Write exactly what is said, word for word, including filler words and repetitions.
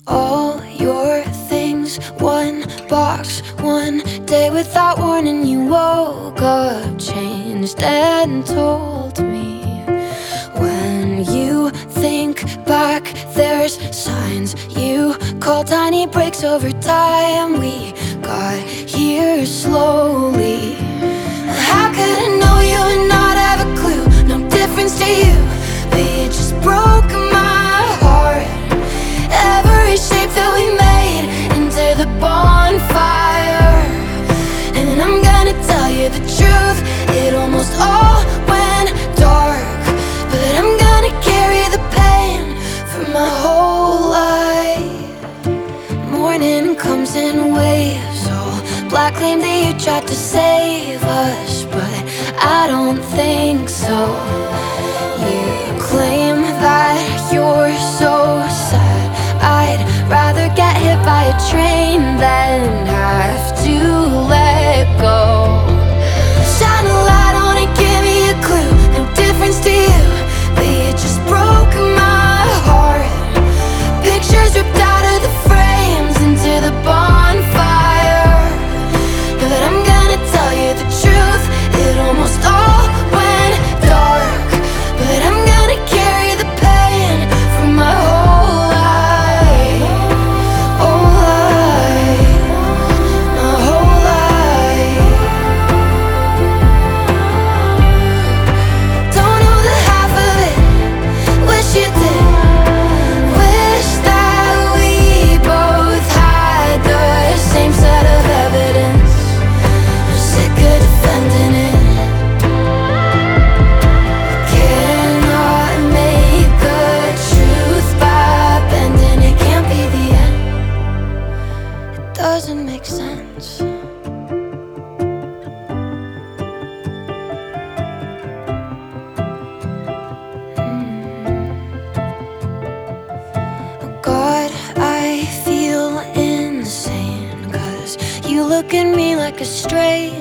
All your things, one box, one day without warning. You woke up, changed, and told me. When you think back, there's signs. You call tiny breaks over time. We got here slowly. How could I know you and not have a clue? No difference to you, but you just broke my heart. Every shape that we made into the bonfire. And I'm gonna tell you the truth, it almost all went dark, but I'm gonna carry the pain for my whole life. Morning comes in waves, oh, black claim that you tried to save us, but I don't think so. You claim that you're so sad, I'd rather get hit by a train than have to let go. Shine a light on it, give me a clue. No difference to you, but you just broke my heart. Pictures ripped out of the frames into the bonfire. But I'm gonna tell you the truth, it almost all went dark, but I'm gonna carry the pain for my whole life. Whole life, my whole life. Don't know the half of it, wish you did. Wish that we both had the same set of evidence. I'm sick of defending it. Cannot make the truth by bending. It can't be the end. It doesn't make sense. God, I feel insane, 'cause you look at me like a stranger.